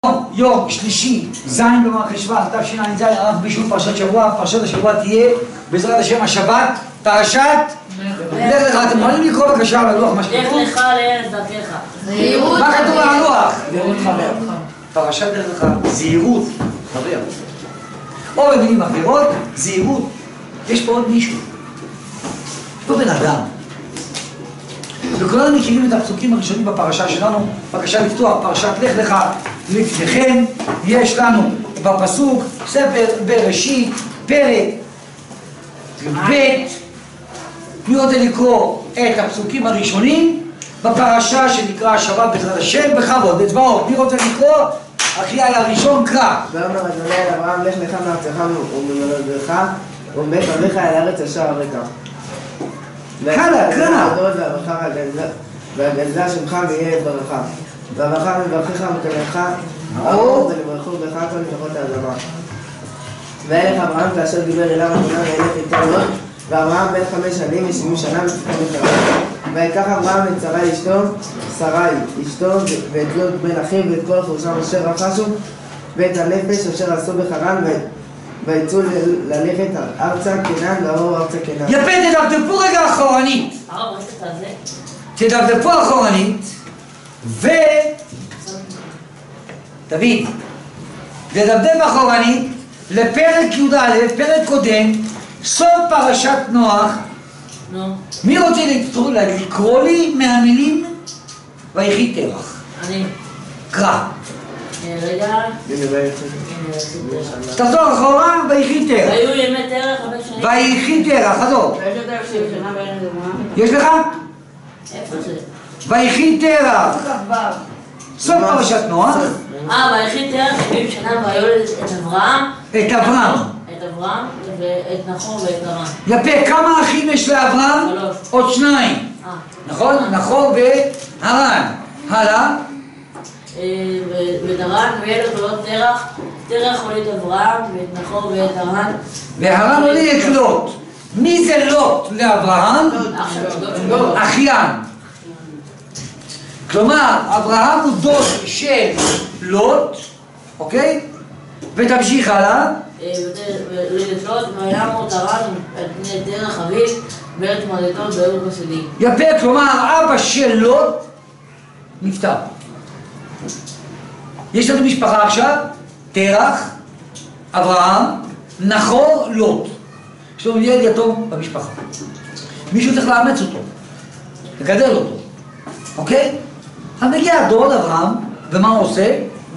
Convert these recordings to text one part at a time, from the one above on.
יום שלישי, ז' במרחשוון, תשע"ז, אנחנו בשביל פרשת שבוע. פרשת השבוע תהיה בעזרת השם השבת, פרשת לך לך. אתם יכולים לקרוא בבקשה על הלוח מה שכתוב? לך לך לארץ דרכך. מה כתוב על הלוח? פרשת לך לך, זהירות חבר, או במילים אחרות, זהירות. יש פה עוד מישהו, יש פה בן אדם, וכולנו מכירים את הפסוקים הראשונים בפרשה שלנו. בבקשה לפתוח פרשת לך לך לפניכם. יש לנו בפסוק ספר בראשית פרק ב'. מי רוצה לקרוא את הפסוקים הראשונים בפרשה שנקרא השבת בעזרת השם? בכבוד, אצבעות. מי רוצה לקרוא? אחי היה הראשון, קרא. ואומר אדוני אל אברהם, לך לך מארצך וממולדתך ומבית אביך אל הארץ אשר אראך. הלאה, קרא. והגדלה שמך ויהיה ברכה. והברכה מברכך ומקנך ארוך ולברכו בך כל נשמות האדמה. וילך אברהם כאשר דיבר אליו אדוני וילך איתו עוד. ואברהם בן 5 שנים ו70 שנה וצפון מחרון. ויקח אברהם את שרי אשתו ואת לוט בן אחיו ואת כל חורשם אשר רכשו ואת הנפש אשר עשו בחרן ויצאו ללכת ארצה כנען לעבור ארצה כנען. יפה, תדפדפו רגע אחורנית. תדפדפו אחורנית תבין, תדפדף אחורנית לפרק י"א, פרק קודם, סוף פרשת נוח. מי רוצה לקרוא לי מהמילים ויחי תרח? אני. קרא. רגע. תחזור אחורה, ויחי תרח. היו ימי תרח 5 שנים. ויחי תרח, חזור. יש לך? איפה זה? ויחי תרח. סוף פרשת נוח. ויחי תרח 70 שנה ויולד את אברהם. את אברהם. את אברהם ואת נחור ואת הרן. יפה, כמה אחים יש לאברהם? 3. עוד 2. נכון? נחור והרן. הלאה. ואת הרן וילד עוד תרח. תרח הוליד אברהם ואת נחור ואת הרן. והרן הוליד את לוט. מי זה לוט לאברהם? אחיין. כלומר, אברהם הוא דוד של לוט, אוקיי? ותמשיך הלאה. ולדת לוט וימות הרן על פני תרח אביו בארץ מולדתו באור כשדים. יפה, כלומר אבא של לוט נפטר. יש לנו משפחה עכשיו, תרח, אברהם, נחור, לוט. יש לנו ילד יתום במשפחה. מישהו צריך לאמץ אותו, לגדל אותו, אוקיי? אז מגיע דוד אברהם, ומה הוא עושה?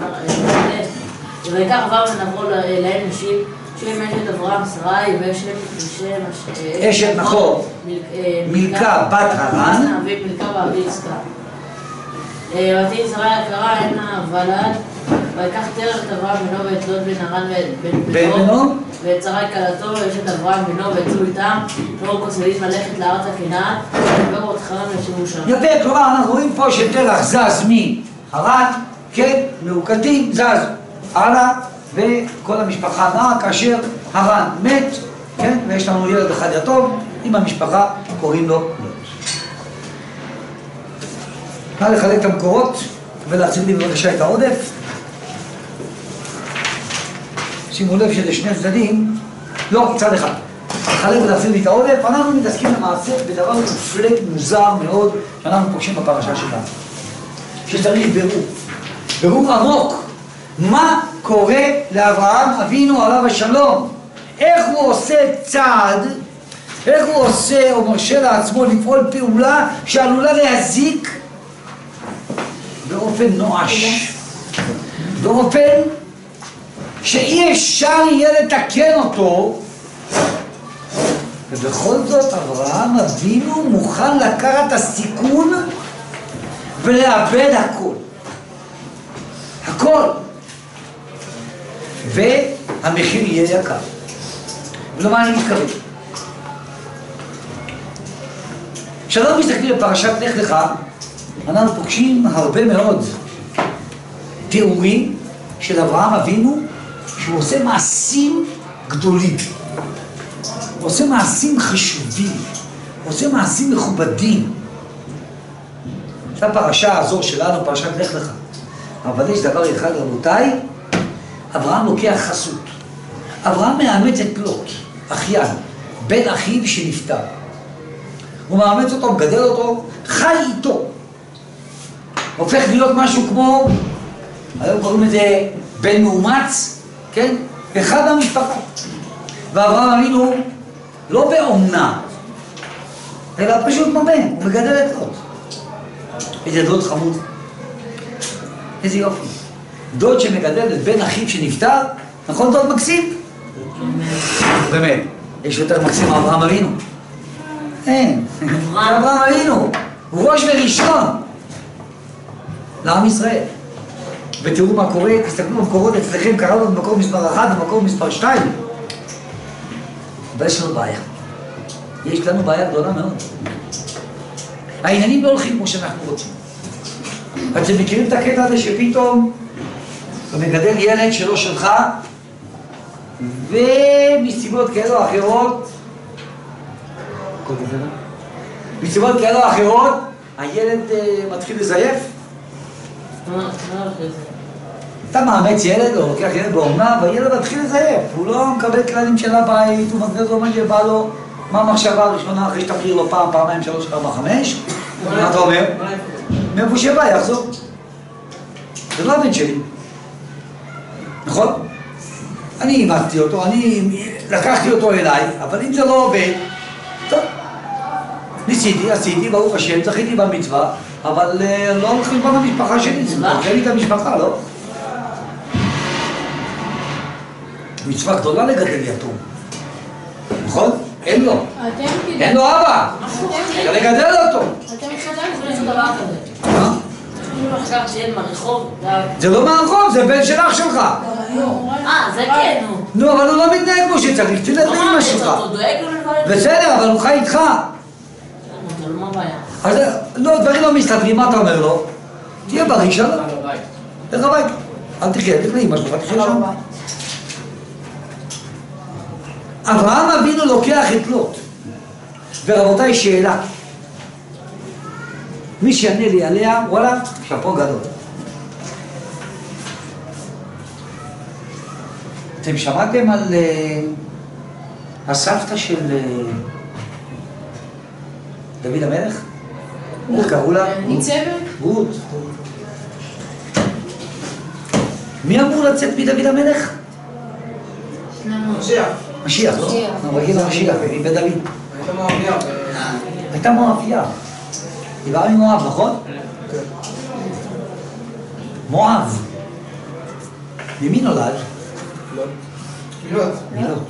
ויקח אברהם ונחור להם נשים, שהם אשת אברהם שרי אשת נחור מילכה בת הרן ומילכה ואבי יצחק. ותהי שרי יקרה הנה ולד. ויקח תרח את אברהם בנו ואת לוט בן הרן בן בנו ואת שרי כלתו ואשת אברהם בנו ויצאו איתם באור כשדים ללכת לארץ כנען ובאור חרן וישבו שם. יפה, כלומר אנחנו רואים פה שתרח זז מחרן, כן, מעוקדים, זז הלאה, וכל המשפחה נעה כאשר הרן מת, כן, ויש לנו ילד אחד יתום עם המשפחה, קוראים לו לוט. נא לחלק את המקורות ולהציג לי בבקשה את העודף. שימו לב שזה שני צדדים, לא, צד אחד. לחלק ולהציג לי את העודף. אנחנו מתעסקים למעשה בדבר מופלא, מוזר מאוד, שאנחנו פוגשים בפרשה שלנו, שצריך ברור עמוק. מה קורה לאברהם אבינו עליו השלום? איך הוא עושה צעד, איך הוא עושה או מרשה לעצמו לפעול פעולה שעלולה להזיק באופן נואש, באופן שאי אפשר יהיה לתקן אותו, ובכל זאת אברהם אבינו מוכן לקחת את הסיכון ולאבד הכל, והמחיר יהיה יקר. ולמה אני מתכוון? כשאנחנו מסתכלים בפרשת לך לך, אנחנו פוגשים הרבה מאוד תיאורים של אברהם אבינו שהוא עושה מעשים גדולים, הוא עושה מעשים חשובים, הוא עושה מעשים מכובדים. הפרשה הזו שלנו, פרשת לך לך, אבל יש דבר אחד, רבותיי, אברהם לוקח חסות. אברהם מאמץ את לוט, אחיין, בן אחיו שנפטר. הוא מאמץ אותו, מגדל אותו, חי איתו. הופך להיות משהו כמו, היום קוראים לזה בן מאומץ, כן? אחד מהמשפחה. ואברהם אבינו לא באומנה, אלא פשוט מבן, הוא מגדל את לוט. איזה דוד חמוד. איזה יופי. דוד שמגדל את בן אחיו שנפטר, נכון דוד מקסים? באמת, יש יותר מקסים מאברהם אבינו? אין, אברהם אבינו, הוא ראש וראשון לעם ישראל. ותראו מה קורה, תסתכלו במקורות אצלכם, קראנו במקור מספר 1 ובמקור מספר 2. אבל יש לנו בעיה. יש לנו בעיה גדולה מאוד. העניינים לא הולכים כמו שאנחנו רוצים. אתם מכירים את הקטע הזה שפתאום אתה מגדל ילד שלא שלך, ומסיבות כאלה או אחרות, מסיבות כאלה או אחרות, הילד מתחיל לזייף. אתה מאמץ ילד או לוקח ילד באומנה, והילד מתחיל לזייף. הוא לא מקבל כללים של הבית, הוא מגדל לו מה שבא לו, מה המחשבה הראשונה אחרי שתחזיר לו פעם, פעמיים, 3, 4, 5. מה אתה אומר? מאיפה שבא יחזור. זה לא הבן שלי. נכון? אני אימצתי אותו, אני לקחתי אותו אליי, אבל אם זה לא עובד, טוב. ניסיתי, עשיתי, ברוך השם, זכיתי במצווה, אבל לא הולכים פה במשפחה שלי, זה מוכר לי את המשפחה, לא? מצווה גדולה לגדל יתום. נכון? אין לו. אין לו אבא. לגדל אותו. אתם חשבתם שזה דבר כזה. מה? אני חושב שאין מהרחוב. זה לא מהרחוב, זה בן של אח שלך. זה כן, נו. נו, אבל הוא לא מתנהג כמו שצריך, תלך לאמא שלך. הוא דואג לו לדברים. בסדר, אבל הוא חי איתך. זה לא מה הבעיה. אז לא, דברים לא מסתדרים, מה אתה אומר לו? תהיה בריא שלום. לך הביתה. אל תחיה, תלך לאמא שלך, תחיה שם. אברהם אבינו לוקח את לוט. ורבותיי, שאלה. מי שיענה לי עליה, וואלה, שאפו גדול. אתם שמעתם על הסבתא של דוד המלך? איך קראו לה? ניצבת? רות. מי אמור לצאת מדוד המלך? משיח. משיח, לא? רגיל המשיח, מבית דוד. הייתה מואביה. הייתה מואביה. היא באה ממואב, נכון? מואב. ממי נולד? מילות. מלוט.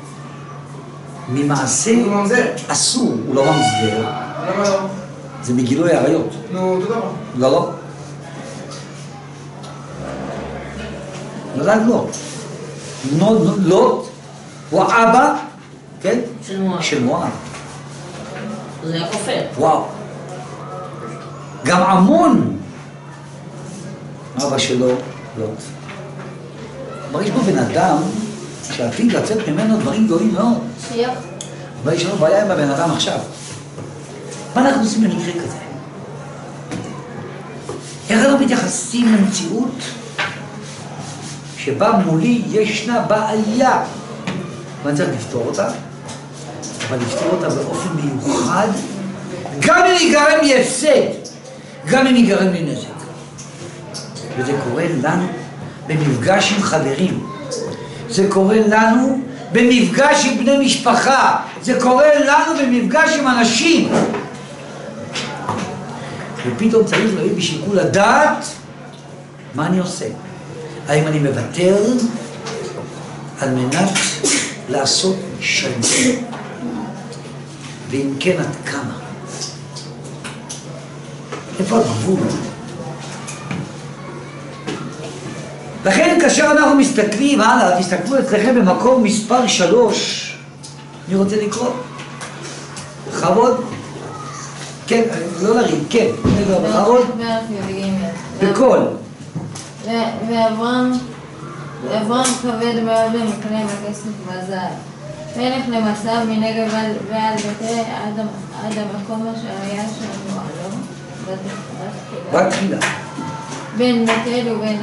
ממעשה אסור, הוא לא ממזגר. למה לא? זה מגילוי עריות. נו, תודה רבה. לא, לא. נולד לוט. לוט הוא האבא, כן? של מואב. של מואב. זה היה כופר. וואו. גם עמון, אבא שלו, לוט. כלומר, יש בו בן אדם שעתיד לצאת ממנו דברים גדולים מאוד. שיח. אבל יש לנו בעיה עם הבן אדם עכשיו. מה אנחנו עושים במקרה כזה? איך אנחנו מתייחסים למציאות שבה מולי ישנה בעיה ואני צריך לפתור אותה, אבל לפתור אותה באופן מיוחד, גם אם ייגרם לי הפסד, גם אם ייגרם לי נזק. וזה קורה לנו במפגש עם חברים, זה קורה לנו במפגש עם בני משפחה, זה קורה לנו במפגש עם אנשים. ופתאום צריך להביא בשיקול הדעת מה אני עושה. האם אני מוותר על מנת לעשות שלום? ואם כן, עד כמה? איפה הגבול? לכן כאשר אנחנו מסתכלים הלאה, תסתכלו אצלכם במקום מספר 3, אני רוצה לקרוא. בכבוד? כן, לא לריב, כן, בכבוד? בכל. ואברהם כבד מאוד במקנה בכסף והזהב. מלך למסע מנגב ועל ביתי עד המקום אשר היה שם מועלו. בתחילה. בין בית-אל ובין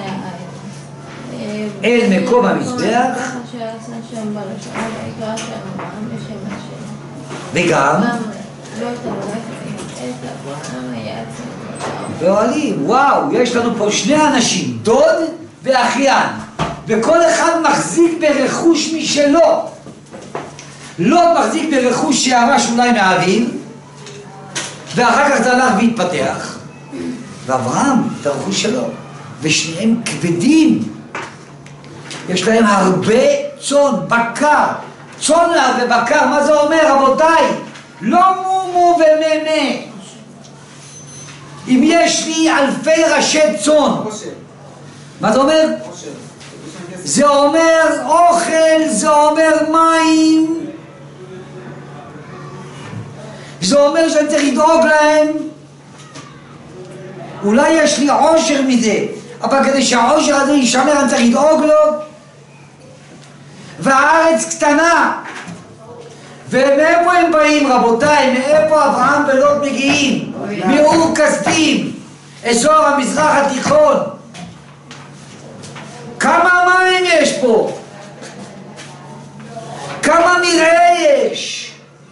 אל מקום המזבח. ככה שעשה שם בלשון, ויקרא שם אברהם בשם השם. וגם? לא תלך את אברהם יעצם. ואוהלים, וואו, יש לנו פה שני אנשים, דוד ואחיין, וכל אחד מחזיק ברכוש משלו. לוט מחזיק ברכוש שירש אולי מאביו, ואחר כך זה הלך והתפתח, ואברהם את הרכוש שלו, ושניהם כבדים, יש להם הרבה צאן, בקר, צאן ובקר. מה זה אומר, רבותיי? לא מומו וממה. אם יש לי אלפי ראשי צאן, מה זה אומר? זה אומר אוכל, זה אומר מים, זה אומר שאני צריך לדאוג להם. אולי יש לי עושר מזה, אבל כדי שהעושר הזה יישמר אני צריך לדאוג לו. והארץ קטנה, ומאיפה הם באים, רבותיי? מאיפה אברהם ולוט מגיעים? מאור כסדים, אזור המזרח התיכון. כמה מים יש פה? כמה מרעה יש?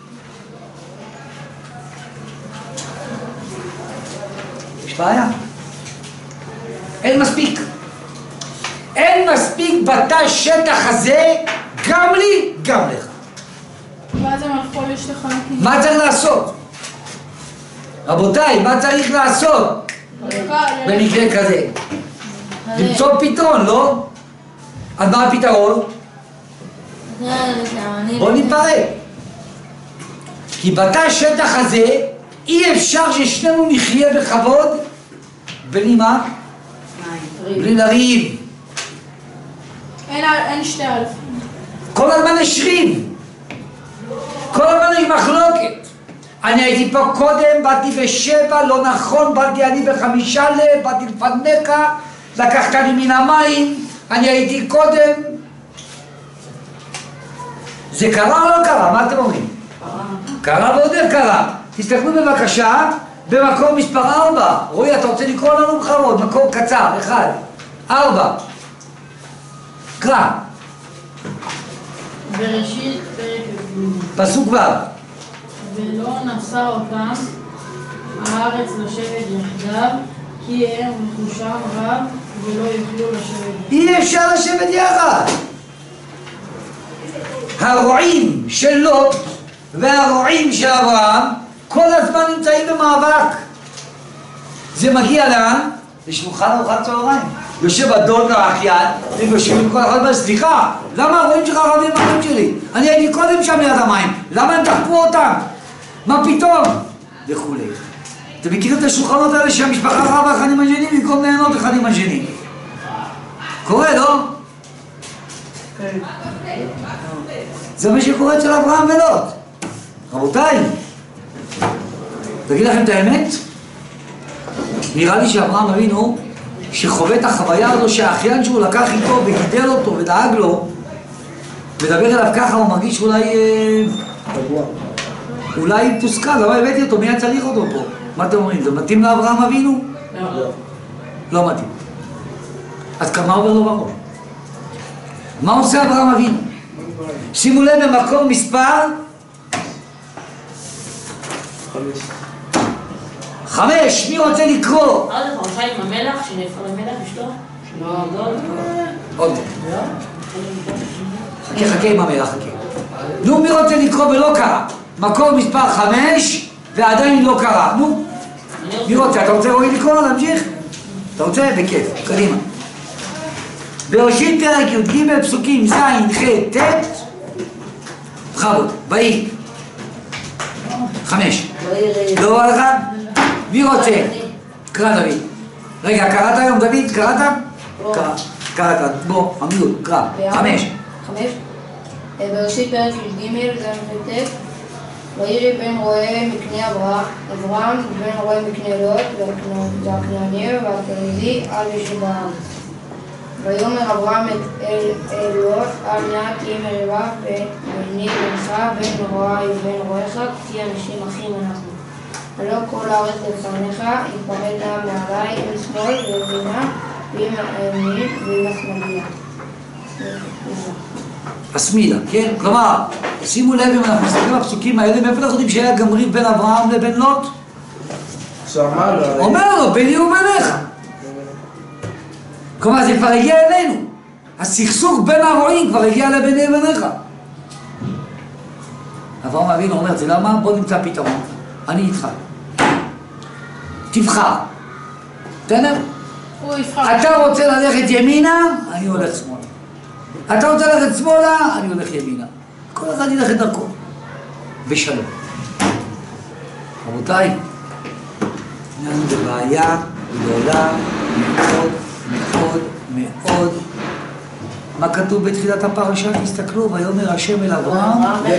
יש בעיה. אין מספיק. אין מספיק בתא שטח הזה, גם לי, גם לך. ואז הם הלכו לשתי חלקים. מה צריך לעשות? רבותיי, מה צריך לעשות במקרה כזה? למצוא פתרון, לא? אז מה הפתרון? בוא ניפרד. כי בתא שטח הזה אי אפשר ששנינו נחיה בכבוד בלי מה? בלי לריב. אין שתי אלף. כל הזמן יש ריב, כל הזמן יש מחלוקת. אני הייתי פה קודם, באתי ב7, לא נכון, באתי אני ב5, באתי לפניך, לקחת לי מן המים, אני הייתי קודם. זה קרה או לא קרה? מה אתם אומרים? קרה ועוד איך קרה. תסתכלו בבקשה במקום מספר 4. רועי, אתה רוצה לקרוא לנו בכבוד? מקום קצר, 1, 4. קרא. בראשית פרק פסוק ו'. ולא נשא אותם הארץ לשבת יחדיו, כי הם רכושם רב ולא יוכלו לשבת. אי אפשר לשבת יחד. הרועים של לוט והרועים של אברהם כל הזמן נמצאים במאבק. זה מגיע לאן? לשולחן ארוחת צהריים. יושב הדוד והאחיין, הם יושבים כל אחד ואומר, סליחה, למה הרועים שלך רבים עם הרועים שלי? אני הייתי קודם שם ליד המים, למה הם תחפו אותם? מה פתאום? וכולי. אתם מכירים את השולחנות האלה שהמשפחה רבה אחד עם השני במקום ליהנות אחד עם השני? קורה, לא? זה מה שקורה אצל אברהם ולוט. רבותיי, תגיד לכם את האמת? נראה לי שאברהם אבינו שחווה את החוויה הזו שהאחיין שהוא לקח איתו וגידל אותו ודאג לו, מדבר אליו ככה, הוא מרגיש אולי תוסכל, אבל הבאתי אותו, מי היה צריך אותו פה? מה אתם אומרים? זה מתאים לאברהם אבינו? לא. לא מתאים. אז כמה עובר לו בראש? מה עושה אברהם אבינו? שימו לב במקום מספר 5. מי רוצה לקרוא? עוד הפרשה עם המלח, שנפרד המלח אשתו? עוד. חכה עם המלח, חכה. נו, מי רוצה לקרוא ולא קרה? מקום מספר 5 ועדיין לא קרה. נו, מי רוצה? אתה רוצה רואי לקרוא? להמשיך? אתה רוצה? בכיף, קדימה. בראשית פרק י"ג פסוקים ז', ח', ט', בכבוד, ויהי 5. לא בא לך? מי רוצה? קרא דוד. רגע, קראת היום דוד? קראת? קראת, בוא, עמידות, קרא. 5. בראשית פרק י"ג גם וט' ויהי בן רועה מקנה אברהם ובן רועה מקנה לוט והכנעני והפריזי על ישוב הארץ. ויאמר אברהם אל לוט אל נא תהי מריבה ביני ובינך בין רועי ובין רועיך כי אנשים אחים אנחנו. הלא כל הארץ לפניך, יפרד העם מעלי, עם שמאל וימינה, ועם הימין ועם השמאליה. השמאלה, כן? כלומר, שימו לב אם אנחנו מסתכלים בפסוקים האלה, מאיפה אנחנו יודעים שהיה גם ריב בין אברהם לבין לוט? אומר לו, ביני וביניך. כלומר, זה כבר הגיע אלינו. הסכסוך בין הרועים כבר הגיע לביני וביניך. אברהם אבינו אומר, זה למה? בוא נמצא פתרון. אני איתך. תבחר. בסדר? אתה רוצה ללכת ימינה, אני הולך שמאלה. אתה רוצה ללכת שמאלה, אני הולך ימינה. כל אחד ילך את דרכו. בשלום. רבותיי, אנחנו בבעיה גדולה מאוד מאוד מאוד. מה כתוב בתחילת הפרשה? תסתכלו, ויאמר השם אל אברהם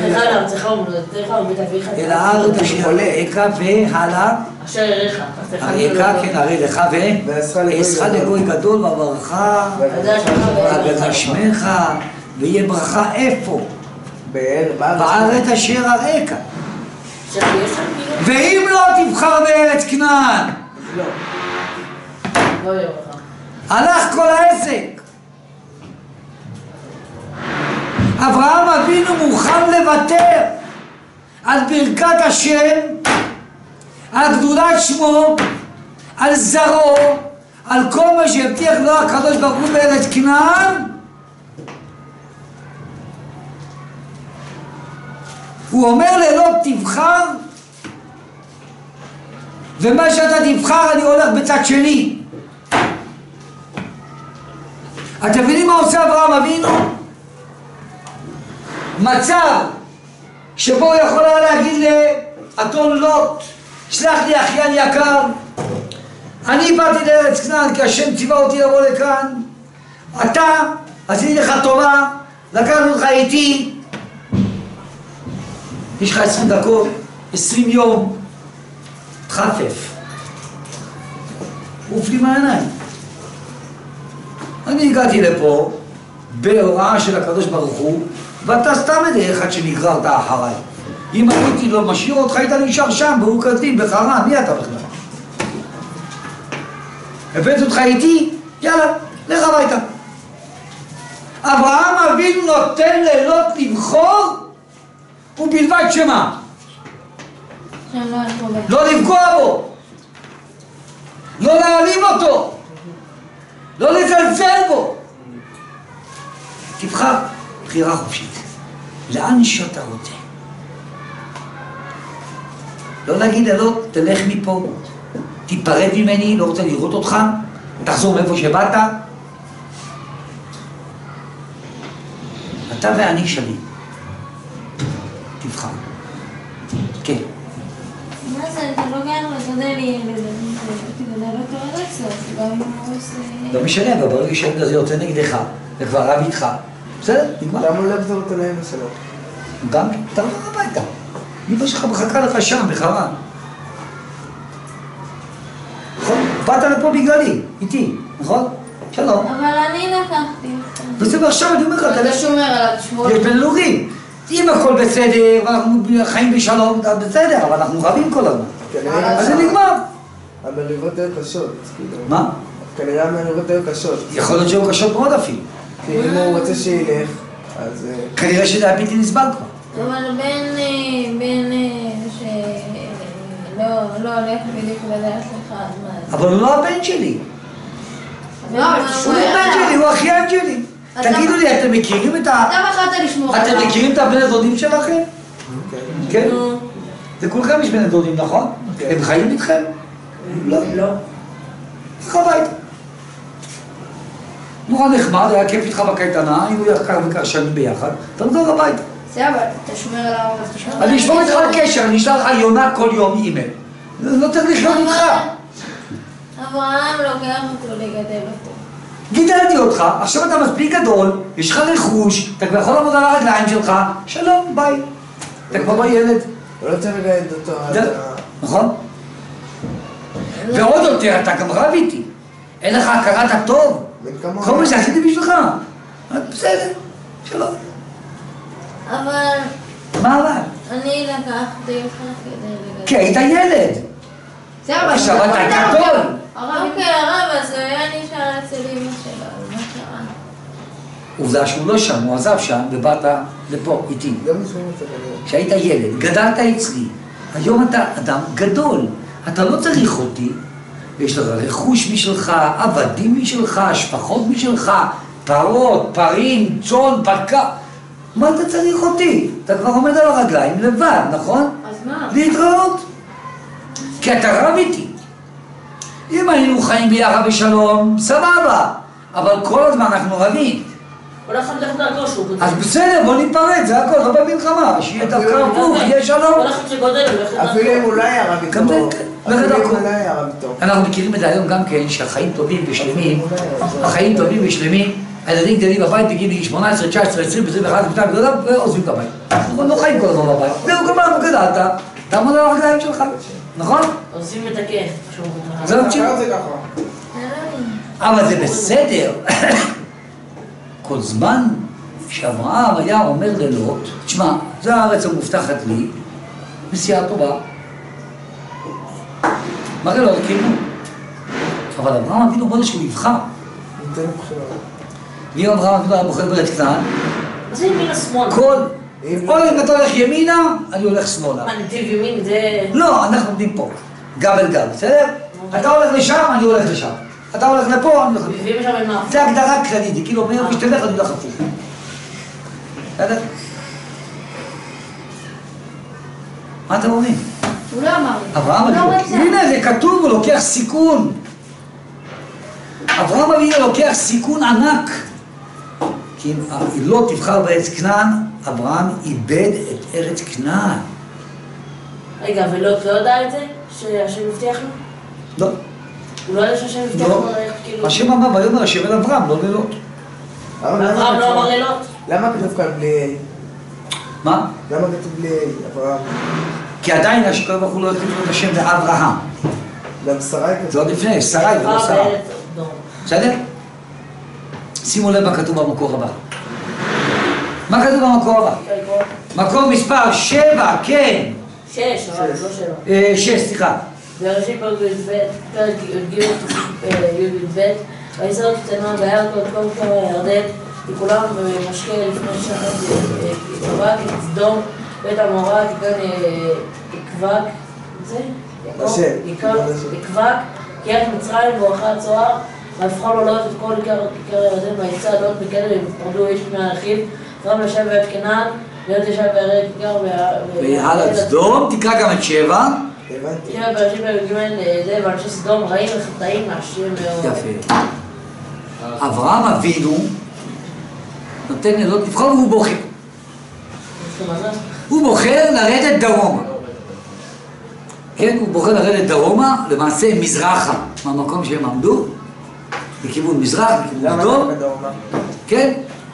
אל הארץ אשר אראך והלאה אשר אראך אראך, כן, אראה לך ואעשך לגוי גדול ואברכך ואגדל שמך ויהיה ברכה איפה? בארץ אשר אראך. ואם לא תבחר בארץ כנען, הלך כל העסק. אברהם אבינו מוכן לוותר על ברכת השם, על גדולת שמו, על זרעו, על כל מה שהבטיח לו הקדוש ברוך הוא בארץ כנען. הוא אומר ללוט תבחר, ומה שאתה תבחר אני הולך בצד שני. אתם מבינים מה עושה אברהם אבינו? מצב שבו הוא יכול היה להגיד לאדון לוט, שלח לי אחיין יקר, אני באתי לארץ כנען כי השם ציווה אותי לבוא לכאן, אתה עשיתי לך טובה, לקחנו אותך איתי, יש לך 20 דקות, 20 יום, תחפף, עוף לי מהעיניים. אני הגעתי לפה בהוראה של הקדוש ברוך הוא, ואתה סתם איזה אחד שנגררת אחריי. אם הייתי לא משאיר אותך, היית נשאר שם, והוא קדים, בחרן, מי אתה בכלל? הבאת אותך איתי, יאללה, לך הביתה. אברהם אבינו נותן ללוט לבחור, ובלבד שמה? לא לפגוע בו, לא להעליב אותו, לא לזלזל בו. תבחר בחירה חופשית, לאן שאתה רוצה. לא להגיד ללוט, תלך מפה, תיפרד ממני, לא רוצה לראות אותך, תחזור מאיפה שבאת. אתה ואני שלי. תבחר. כן. מה זה, אתה לא גר לתודה לי, תודה לא תורה לצוף, גם אם הוא עושה... לא משנה, אבל ברגע שהילד הזה יוצא נגדך, וכבר רב איתך, בסדר, נגמר. למה לא לחזור אותו לאמא שלו? גם, תחזור הביתה. אמא שלך מחכה לך שם, בחרן. נכון? באת לפה בגללי, איתי, נכון? שלום. אבל אני לקחתי אותך. וזה עכשיו אני אומר לך, אתה שומר עליו, תשמור. יש בין אלוהים. אם הכל בסדר, ואנחנו חיים בשלום, בסדר, אבל אנחנו רבים כל הזמן. אז זה נגמר. המריבות היו קשות. מה? כנראה המריבות היו קשות. יכול להיות שהיו קשות מאוד אפילו. כי אם הוא רוצה שילך, אז... כנראה שזה היה בלתי נסבל כבר. אבל בין שלא הולך בדיוק בדרך שלך, אז מה? אבל הוא לא הבן שלי. לא, אבל הוא תשמור לא הבן שלי, הוא אחיין שלי. תגידו לי, אתם מכירים את ה... אתה בחרת לשמור עליו. אתם מכירים את הבני הדודים שלכם? כן? נו. זה כולכם יש בני דודים, נכון? הם חיים איתכם? לא. לא. לך הביתה. נורא נחמד, היה כיף איתך בקייטנה, היינו כך וכך שנים ביחד, תחזור הביתה. זה אבל, אתה שומר עליו, אז תשמור. אני אשמור איתך על קשר, אני אשלח לך יונה כל יום אימייל. לא צריך לחיות איתך. אברהם לוקח אותו לגדל אותו. גידלתי אותך, עכשיו אתה מספיק גדול, יש לך רכוש, אתה כבר יכול לעמוד על הרגליים שלך, שלום, ביי. אתה כבר לא ילד. הוא לא צריך לגדל אותו עד ה... נכון? ועוד יותר, אתה גם רב איתי. אין לך הכרת הטוב. כל מה שעשיתי בשבילך. בסדר, שלום. אבל... מה אבל? אני לקחתי אותך כדי לגדל. כי היית ילד. זה אבל... עכשיו אתה גדול. אוקיי, הרב, אז הוא היה נשאר אצל אמא שלו, אז מה קרה? עובדה שהוא לא שם, הוא עזב שם ובאת לפה איתי. כשהיית ילד, גדלת אצלי. היום אתה אדם גדול. אתה לא צריך אותי. יש לך רכוש משלך, עבדים משלך, שפחות משלך, פרות, פרים, צאן, בקר. מה אתה צריך אותי? אתה כבר עומד על הרגליים לבד, נכון? אז מה? להתראות. כי אתה רב איתי. אם היינו חיים ביחד בשלום, סבבה. אבל כל הזמן אנחנו רבים. כל אחד לך דרכו שהוא גודל. אז בסדר, בוא ניפרד, זה הכל, לא במלחמה. שיהיה דווקא הפוך, יהיה שלום. כל אחד שגודל הוא לך דרכו. אפילו אם הוא לא היה רב איתו. גם זה, אפילו אם הוא לא היה רב איתו. אנחנו מכירים את זה היום גם כן, שהחיים טובים ושלמים, החיים טובים ושלמים, הילדים גדלים בבית בגיל 18, 19, 20, 21, ועוזבים את הבית. אנחנו לא חיים כל הזמן בבית. זהו, גם אנחנו גדלת, תעמוד על הרגליים שלך, נכון? עושים את הכיף. זה לא צ'יפ. אבל זה בסדר. כל זמן שאברהם היה אומר ללוט, תשמע, זו הארץ המובטחת לי, נסיעה טובה. מראה לו, כאילו. אבל אברהם אבינו בוא שהוא יבחר. ואם אברהם אבינו היה בוחר בארץ כנען, אז זה ימין השמאל. או אם אתה הולך ימינה, אני הולך שמאלה. מה, נתיב ימין זה... לא, אנחנו עומדים פה, גב אל גב, בסדר? אתה הולך לשם, אני הולך לשם. אתה הולך לפה, אני הולך לפה. ואם שם אין מה? זה הגדרה כללית, היא כאילו אומר, משתלך, אני הולך הפוך. בסדר? מה אתם אומרים? הוא לא אמר לי. אברהם אבינו, הנה זה כתוב, הוא לוקח סיכון. אברהם אבינו לוקח סיכון ענק. כי אם לא תבחר בארץ כנען, אברהם איבד את ארץ כנען. רגע, ולוט לא יודע את זה? שהשם הבטיח לו? לא. הוא לא יודע שהשם הבטיח לו איך כאילו... השם אמר, ויאמר השם אל אברהם, לא ללוט. אברהם לא אמר ללוט? למה כתוב כאן בלי... מה? למה כתוב בלי אברהם? כי עדיין השקול ברוך הוא לא הכתיב את השם לאברהם. גם שרי כתוב. זה עוד לפני, שרי ולא שרה. בסדר? שימו לב מה כתוב במקור הבא. מה כתוב במקור הבא? מקור מספר 7, כן. 6, אבל לא 7. 6, סליחה. בראשית פרק י"ג, י"ב, ויסוד קטנה ביער כל קר הירדן, וכולם משקה לפני שחת יקבק את סדום, בית המורה, יקבק, זה? יקבק, קריית מצרים ואוכל הצוהר, והפכו לו לוט את כל כיכר הירדן, ויצא לוט מכלב ופרדו איש מן האחיו, אברהם ישב ביד כנען, להיות ישב בערי כיכר והלאה סדום, תקרא גם את 7. תראה בראשית פרק י"ג זה, ואנשי סדום רעים וחטאים מהשם מאוד. יפה. אברהם אבינו נותן ללוט לבחור והוא בוחר. הוא בוחר לרדת דרומה. כן, הוא בוחר לרדת דרומה, למעשה מזרחה, מהמקום שהם עמדו, בכיוון מזרח, בכיוון דרום. כן,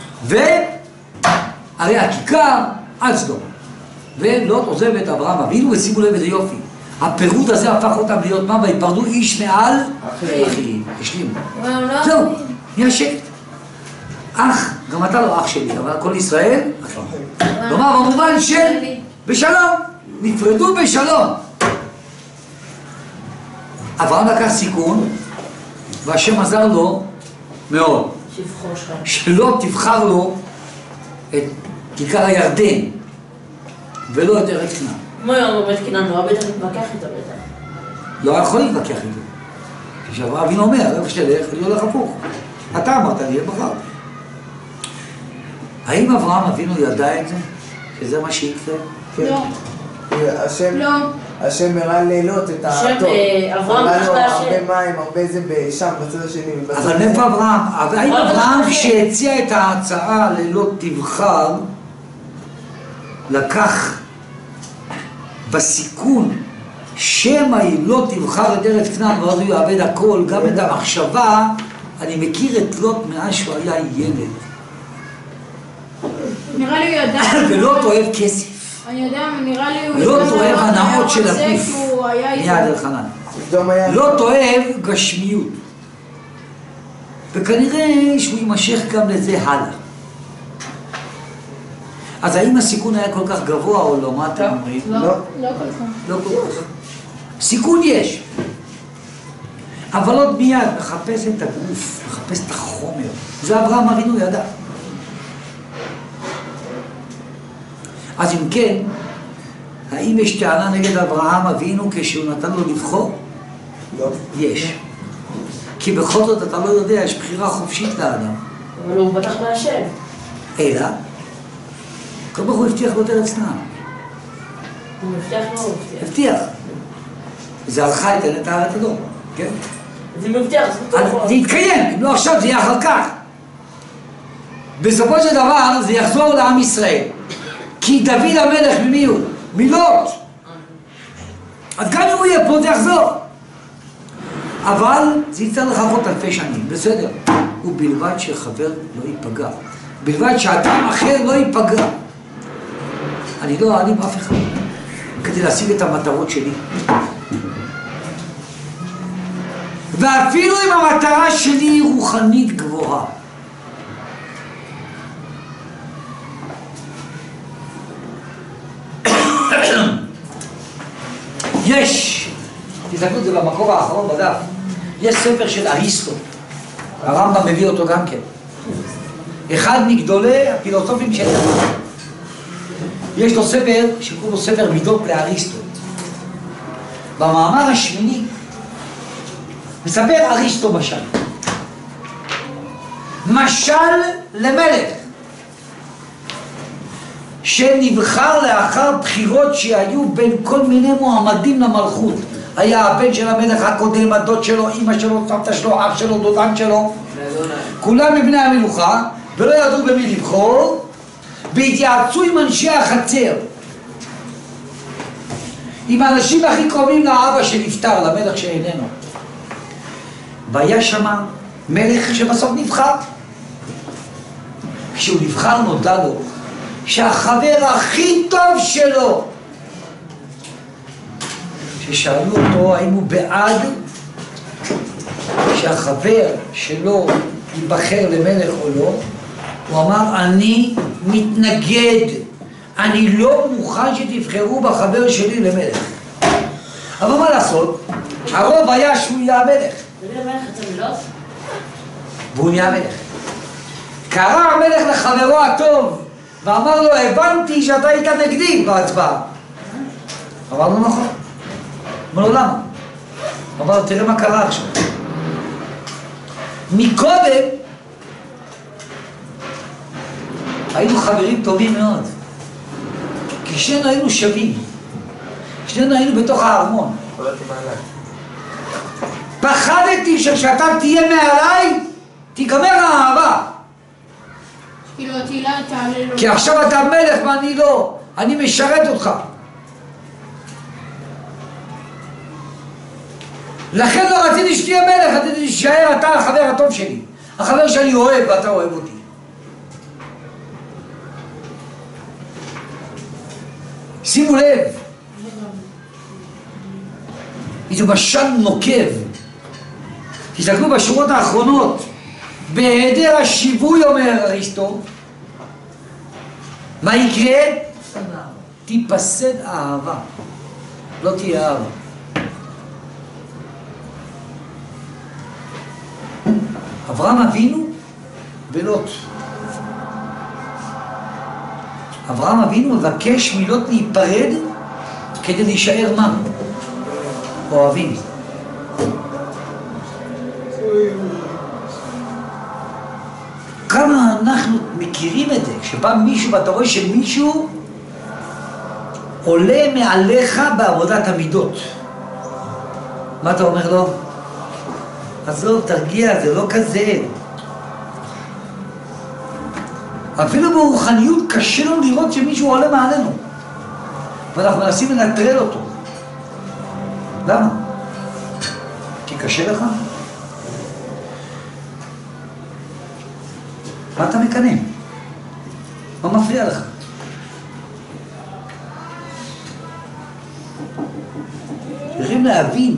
והרי הכיכר עד סדום. ולוט עוזב את אברהם אבינו, ושימו לב איזה יופי. הפירוד הזה הפך אותם להיות מה? ויפרדו איש מעל אחים. השלימו. זהו, נהיה שקט. אח, גם אתה לא אח שלי, אבל כל ישראל, אחים. כלומר, במובן של בשלום, נפרדו בשלום. אברהם לקח סיכון, והשם עזר לו מאוד. שלא תבחר לו את כיכר הירדן, ולא את ארץ כנען. כמו יום בבית כנען, הוא בטח מתווכח איתו בטח. לא יכול להתווכח איתו. כשאברהם אבינו אומר, איפה שתלך, אני הולך הפוך. אתה אמרת לי, בחרתי. האם אברהם אבינו ידע את זה? שזה מה שיקרה? לא. השם הראה לילות את הטוב. אברהם אמר לו נכנס הרבה מים, הרבה זה שם, בצד השני. אבל מאיפה אברהם? האם אברהם שהציע את ההצעה ללא תבחר, לקח בסיכון שמא היא לא תבחר את ארץ כנען ואז הוא יאבד הכל, גם את המחשבה, אני מכיר את לוט מאז שהוא היה ילד. נראה לי הוא ידע. ולוט אוהב כסף. אני יודע, נראה לי הוא... לוט אוהב הנאות של הגוף. מיד אלחנן. לוט אוהב גשמיות. וכנראה שהוא יימשך גם לזה הלאה. אז האם הסיכון היה כל כך גבוה או לא? מה אתם אומרים? לא כל כך. לא כל כך. סיכון יש. אבל עוד מיד מחפש את הגוף, מחפש את החומר. זה אברהם אבינו ידע. אז אם כן, האם יש טענה נגד אברהם אבינו כשהוא נתן לו לבחור? לא. יש. כי בכל זאת אתה לא יודע, יש בחירה חופשית לאדם. אבל הוא בטח מהשם. אלא, כל כך הוא הבטיח לו את ארץ כנען. הוא מבטיח לו, הוא מבטיח. הבטיח. זה הלכה את הארץ אדום, כן? זה מבטיח, זה יתקיים, אם לא עכשיו זה יהיה אחר כך. בסופו של דבר זה יחזור לעם ישראל. כי דוד המלך ממי הוא? מלוט. אז גם אם הוא יהיה פה זה יחזור. אבל זה יצטרך לחכות אלפי שנים, בסדר. ובלבד שחבר לא ייפגע. בלבד שאדם אחר לא ייפגע. אני לא אעלים אף אחד כדי להשיג את המטרות שלי. ואפילו אם המטרה שלי היא רוחנית גבוהה. יש, תסתכלו את זה במקור האחרון בדף, יש ספר של אריסטו, הרמב"ם מביא אותו גם כן, אחד מגדולי הפילוסופים של הרמב"ם. יש לו ספר שקוראים לו ספר מידות לאריסטו. במאמר השמיני מספר אריסטו משל למלך שנבחר לאחר בחירות שהיו בין כל מיני מועמדים למלכות. היה הבן של המלך הקודם, הדוד שלו, אמא שלו, סבתא שלו, אח שלו, דודן שלו, כולם מבני המלוכה, ולא ידעו במי לבחור, והתייעצו עם אנשי החצר, עם האנשים הכי קרובים לאבא שנפטר, למלך שאיננו. והיה שם מלך שבסוף נבחר. כשהוא נבחר נודע לו שהחבר הכי טוב שלו, ששאלו אותו האם הוא בעד שהחבר שלו ייבחר למלך או לא, הוא אמר אני מתנגד, אני לא מוכן שתבחרו בחבר שלי למלך. אבל מה לעשות? הרוב היה שהוא יהיה המלך. תגיד המלך יצא מילות? והוא נהיה מלך. קרא המלך לחברו הטוב ואמר לו הבנתי שאתה היית נגדי בהצבעה. אמר לו נכון. אמר לו למה? אמר לו תראה מה קרה עכשיו. מקודם היינו חברים טובים מאוד, כי שנינו היינו שווים, שנינו היינו בתוך הארמון. פחדתי שכשאתה תהיה מעליי תיגמר האהבה, כאילו התהילה תעלה לו. כי עכשיו אתה מלך ואני לא, אני משרת אותך. לכן לא רציתי שתהיה מלך, רציתי שתישאר אתה החבר הטוב שלי, החבר שאני אוהב ואתה אוהב אותי. שימו לב, זה משל נוקב. תסתכלו בשורות האחרונות, בהיעדר השיווי אומר אריסטו, מה יקרה? תיפסד האהבה, לא תהיה אהבה. אברהם אבינו ולוט. אברהם אבינו מבקש מלוט להיפרד כדי להישאר מה? אוהבים. כמה אנחנו מכירים את זה, כשבא מישהו ואתה רואה שמישהו עולה מעליך בעבודת המידות. מה אתה אומר לו? עזוב, תרגיע, זה לא כזה. אפילו ברוחניות קשה לנו לראות שמישהו עולה מעלינו, ואנחנו מנסים לנטרל אותו. למה? כי קשה לך? מה אתה מקנא? מה מפריע לך? צריכים להבין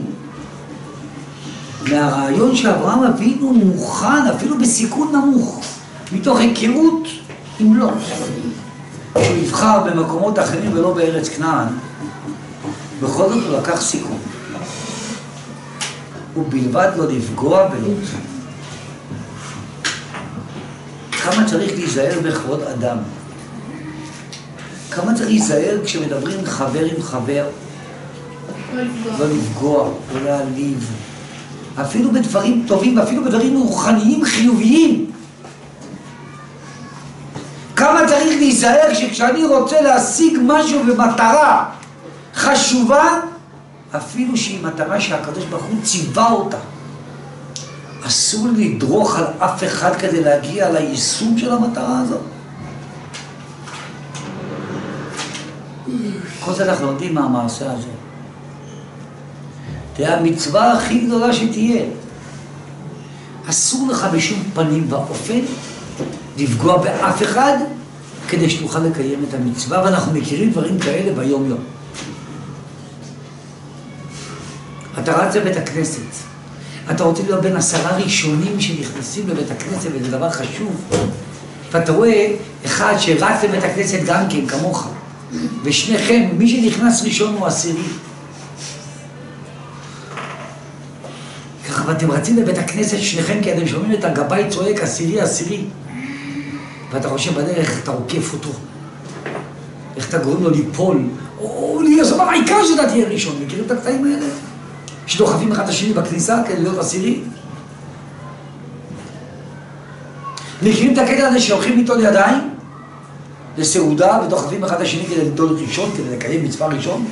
מהרעיון שאברהם אבינו מוכן אפילו בסיכון נמוך, מתוך היכרות עם לוט, שהוא יבחר במקומות אחרים ולא בארץ כנען, בכל זאת הוא לקח סיכון. ובלבד לא לפגוע בלוט. כמה צריך להיזהר בכבוד אדם? כמה צריך להיזהר כשמדברים חבר עם חבר? לא לפגוע, לא להעליב. אפילו בדברים טובים, אפילו בדברים רוחניים חיוביים. כמה צריך להיזהר שכשאני רוצה להשיג משהו במטרה חשובה, אפילו שהיא מטרה שהקדוש ברוך הוא ציווה אותה, אסור לדרוך על אף אחד כדי להגיע ליישום של המטרה הזאת. כל זה אנחנו לומדים מהמעשה הזה. תהיה המצווה הכי גדולה שתהיה. אסור לך בשום פנים ואופן לפגוע באף אחד כדי שתוכל לקיים את המצווה, ואנחנו מכירים דברים כאלה ביום יום. אתה רץ לבית הכנסת, אתה רוצה להיות בין 10 ראשונים שנכנסים לבית הכנסת, וזה דבר חשוב, ואתה רואה אחד שרץ לבית הכנסת גם כן כמוך, ושניכם, מי שנכנס ראשון הוא 10. ככה, ואתם רצים לבית הכנסת שניכם כי אתם שומעים את הגבאי צועק 10, ואתה חושב בדרך אתה עוקף אותו, איך אתה גורם לו ליפול, או להיות העיקר שאתה תהיה ראשון. מכירים את הקטעים האלה? שדוחפים אחד השני בכניסה כדי להיות 10. מכירים את הקטע הזה שהולכים ליטול ידיים לסעודה ודוחפים אחד השני כדי ליטול ראשון, כדי לקיים מצווה ראשון?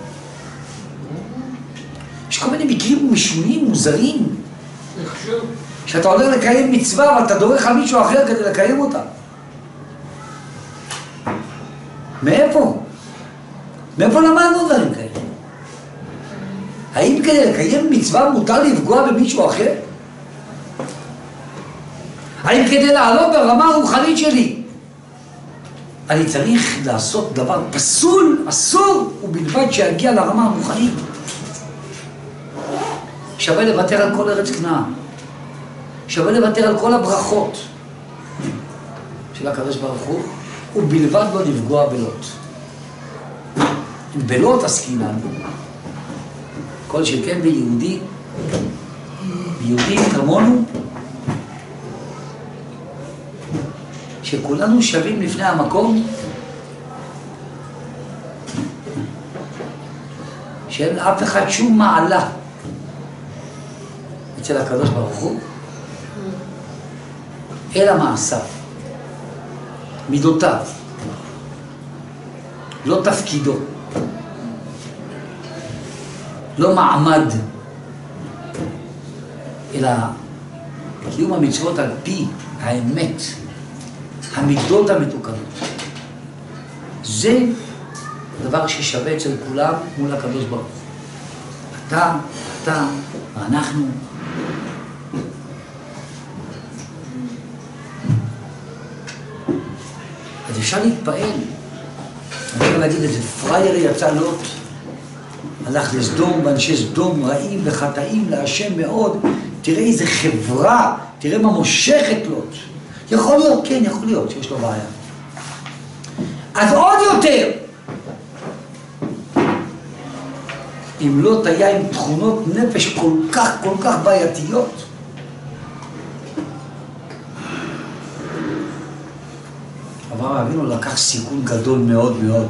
יש כל מיני מקרים משונים, מוזרים, שאתה הולך לקיים מצווה ואתה דורך על מישהו אחר כדי לקיים אותה. מאיפה? מאיפה למדנו דברים כאלה? האם כדי לקיים מצווה מותר לפגוע במישהו אחר? האם כדי לעלות ברמה הרוחנית שלי אני צריך לעשות דבר פסול, אסור, ובלבד שיגיע לרמה הרוחנית? שווה לוותר על כל ארץ כנען, שווה לוותר על כל הברכות של הקדוש ברוך הוא, ובלבד לא לפגוע בלוט. אם בלוט עסקינן, כל שכן ביהודי, ביהודים כמונו, שכולנו שווים לפני המקום, שאין לאף אחד שום מעלה אצל הקדוש ברוך הוא, אלא מעשיו, מידותיו, לא תפקידו, לא מעמד, אלא קיום המצוות על פי האמת, המידות המתוקנות. זה דבר ששווה אצל כולם מול הקדוש ברוך הוא. אתה ואנחנו. אז אפשר להתפעל. אני יכול להגיד איזה פרייר יצא לוט, הלך לסדום, ואנשי סדום רעים וחטאים להשם מאוד. תראה איזה חברה, תראה מה מושכת לוט. יכול להיות, כן, יכול להיות שיש לו בעיה. אז עוד יותר, אם לוט היה עם תכונות נפש כל כך בעייתיות, אברהם אבינו לקח סיכון גדול מאוד מאוד.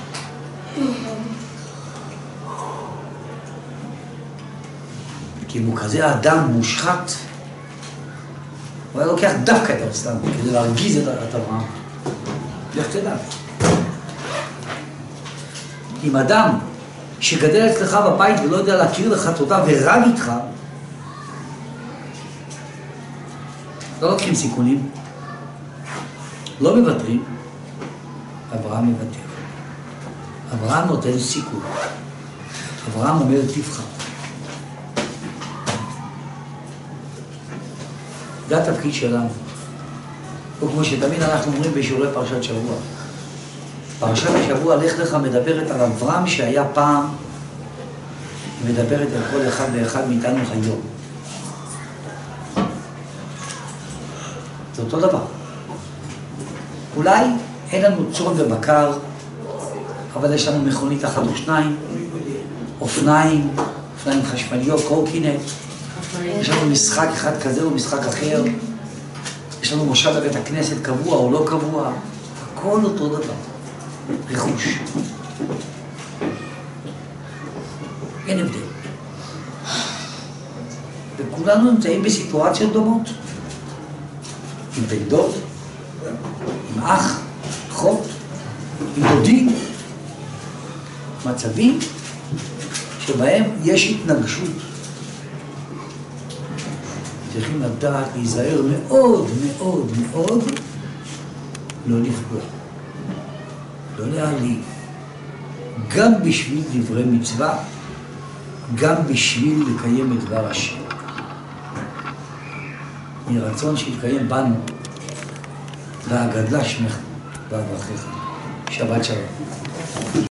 כי אם הוא כזה אדם מושחת, הוא היה לוקח דווקא את ארצלם כדי להרגיז את אברהם. לך תדע. אם אדם שגדל אצלך בבית ולא יודע להכיר לך תודה ורב איתך, לא לוקחים סיכונים, לא מוותרים. אברהם מוותר. אברהם נותן סיכון. אברהם אומר תבחר. זה התפקיד שלנו. או כמו שתמיד אנחנו אומרים בשיעורי פרשת שבוע. פרשת השבוע לך לך מדברת על אברהם שהיה פעם, מדברת על כל אחד ואחד מאיתנו היום. זה אותו דבר. אולי אין לנו צאן ובקר, אבל יש לנו מכונית אחת או שניים, אופניים חשמליות, קורקינט, יש לנו משחק אחד כזה או משחק אחר, יש לנו מושב בבית הכנסת קבוע או לא קבוע, הכל אותו דבר, רכוש. אין הבדל. וכולנו נמצאים בסיטואציות דומות. עם בן דוד, עם אח, אחות, עם דודים. מצבים שבהם יש התנגשות. צריכים לדעת להיזהר מאוד מאוד מאוד לא לפגוע, לא להעליב, גם בשביל דברי מצווה, גם בשביל לקיים את דבר השם. יהי רצון שיתקיים בנו והגדלה שמך ואברכך. שבת שלום.